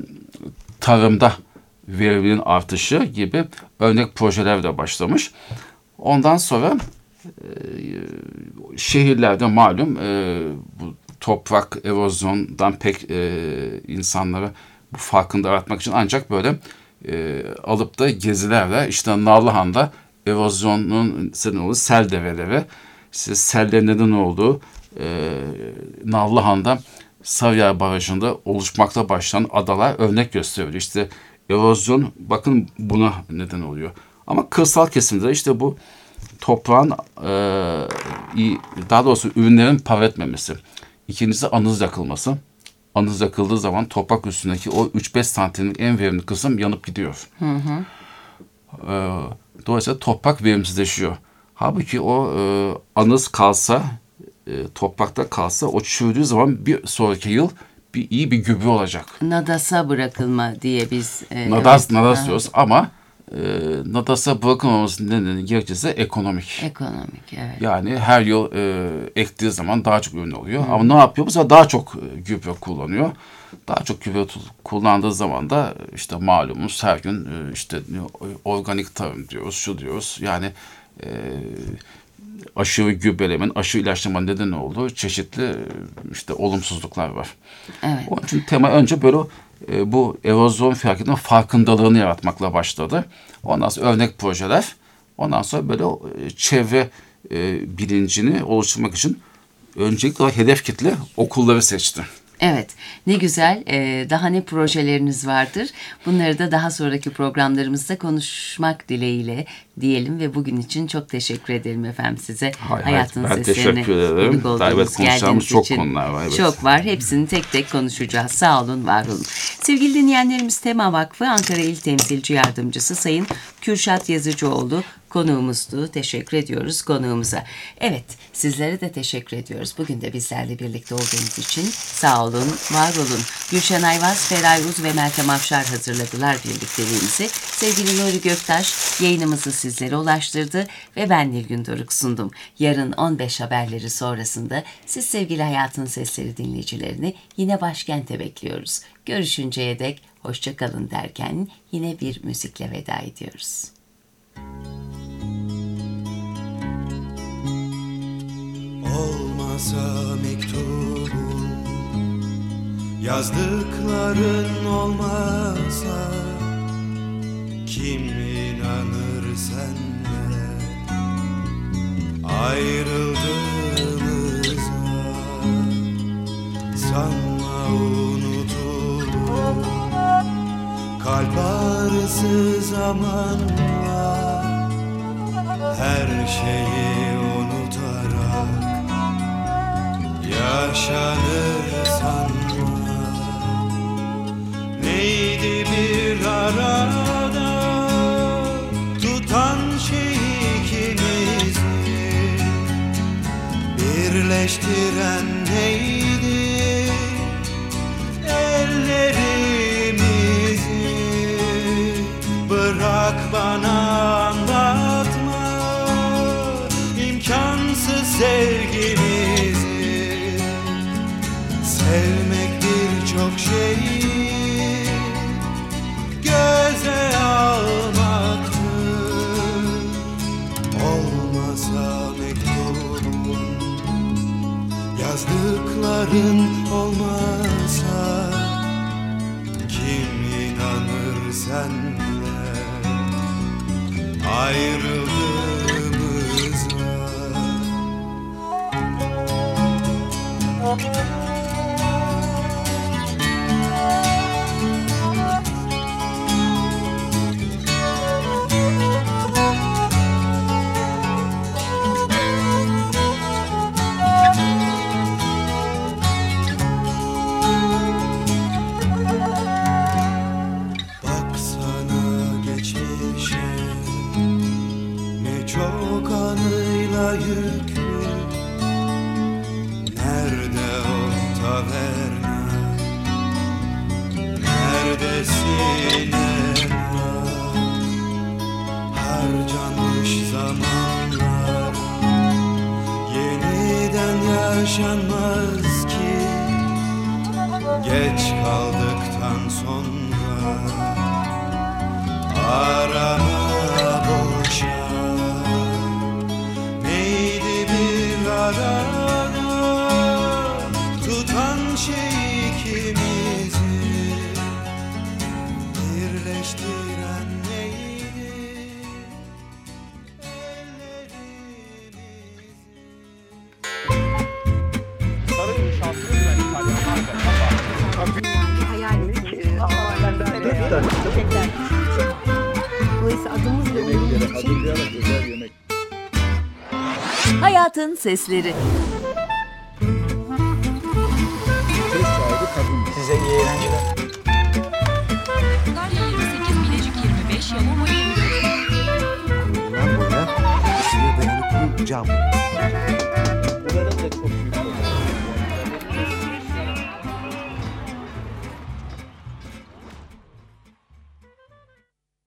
tarımda verimliliğin artışı gibi örnek projeler de başlamış. Ondan sonra e, şehirlerde malum e, bu toprak erozyondan pek e, insanlara bu farkında yaratmak için ancak böyle e, alıp da gezilerle işte Nallıhan'da erozyonun neden olduğu sel develeri, işte sellerin neden olduğu e, Nallıhan'da Sarıyer Barajı'nda oluşmakta başlayan adalar örnek gösteriyor. İşte erozyon bakın buna neden oluyor. Ama kırsal kesimde işte bu toprağın e, daha doğrusu ürünlerin para etmemesi. İkincisi anız yakılması. Anız yakıldığı zaman toprak üstündeki o üç beş santimlik en verimli kısım yanıp gidiyor. Hı hı. E, dolayısıyla toprak verimsizleşiyor. Halbuki o e, anız kalsa, e, toprakta kalsa o çürüdüğü zaman bir sonraki yıl bir iyi bir gübre olacak. Nadasa bırakılma diye biz... E, Nadas, evet. nadas diyoruz ama e, Nadas'a bırakılmamasının nedeni gerekçesi ekonomik. Ekonomik, evet. Yani her yıl e, ektiği zaman daha çok ürün oluyor. Hmm. Ama ne yapıyor? Bu sefer daha çok e, gübre kullanıyor. Daha çok gübre kullandığı zaman da işte malumuz her gün e, işte organik tarım diyoruz, şu diyoruz. Yani e, aşırı gübrelemenin, aşırı ilaçlamanın nedeni olduğu çeşitli işte olumsuzluklar var. Evet. Onun için tema önce böyle e, bu erozyon felaketinin farkındalığını yaratmakla başladı. Ondan sonra örnek projeler, ondan sonra böyle e, çevre e, bilincini oluşturmak için öncelikle hedef kitle okulları seçti. Evet, ne güzel. Ee, daha ne projeleriniz vardır? Bunları da daha sonraki programlarımızda konuşmak dileğiyle diyelim ve bugün için çok teşekkür ederim efendim size. Hay Hayatın hay, ben seslerine teşekkür ederim. konuk olduğunuz, Evet, konuşacağımız geldiğiniz çok için konular var, evet. Çok var. Hepsini tek tek konuşacağız. Sağ olun, var olun. Sevgili dinleyenlerimiz, Tema Vakfı Ankara İl Temsilci Yardımcısı Sayın Kürşat Yazıcıoğlu konuğumuzdu. Teşekkür ediyoruz konuğumuza. Evet, sizlere de teşekkür ediyoruz. Bugün de bizlerle birlikte olduğunuz için sağ olun, var olun. Gülşen Ayvaz, Feray Uz ve Meltem Afşar hazırladılar birlikteliğimizi. Sevgili Nuri Göktaş yayınımızı sizlere ulaştırdı ve ben Nilgün Doruk sundum. Yarın on beş haberleri sonrasında siz sevgili Hayatın Sesleri dinleyicilerini yine başkente bekliyoruz. Görüşünceye dek hoşça kalın derken yine bir müzikle veda ediyoruz. olmasa mektubun, yazdıkların olmasa kim inanır senle ayrıldığımıza? Sanma unutulur kalp ağrısı zamanla, her şeyi unutarak yaşanır sanma. Neydi bir arada tutan şey ikimizi, birleştiren neydi ellerimizi? Bırak bana anlatma imkansız sevgimizi. Sevmek birçok şeyi göze almaktır. Olmasa mektubun, yazdıkların olmasa kim inanır senle ayrıldığımıza? Baksana geçmişe, ne çok anıyla yüklü. Nerede o taverna, nerede sinema? Harcanmış zamanlar yeniden yaşanmaz ki, geç kaldıktan sonra arama boşa. Neydi bir arada tutan şey ikimizi, birleştiren neydi ellerimizi? Sarı inşaatlı ve İtalyan marka Hayalimiz çiçekler. Dolayısıyla adımızla uyumlu için Hayatın Sesleri. size iyi eğlenceler. Antalya yirmi sekiz, Bilecik yirmi beş, Yalova yirmi dört. Bundan boya ısıya dayanıklı cam.